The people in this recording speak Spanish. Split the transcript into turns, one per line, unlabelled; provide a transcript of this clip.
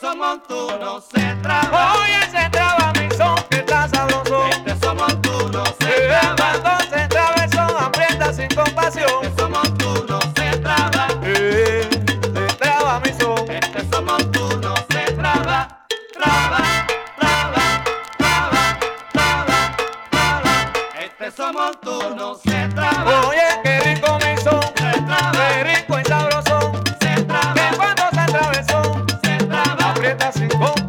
somontuno se traba.
Oye, se traba mi son, que está sabroso.
Este somontuno se traba.
Cuando se traba el son, aprieta sin compasión.
Este somontuno se traba.
Se traba mi son.
Este somontuno se traba. Traba, traba, traba, traba, traba. Este somontuno se traba.
Oye, qué rico mi son,
Se traba.
qué rico y sabroso.
Se traba.
Que cuando se traba el son,
Se traba.
aprieta sin compasión.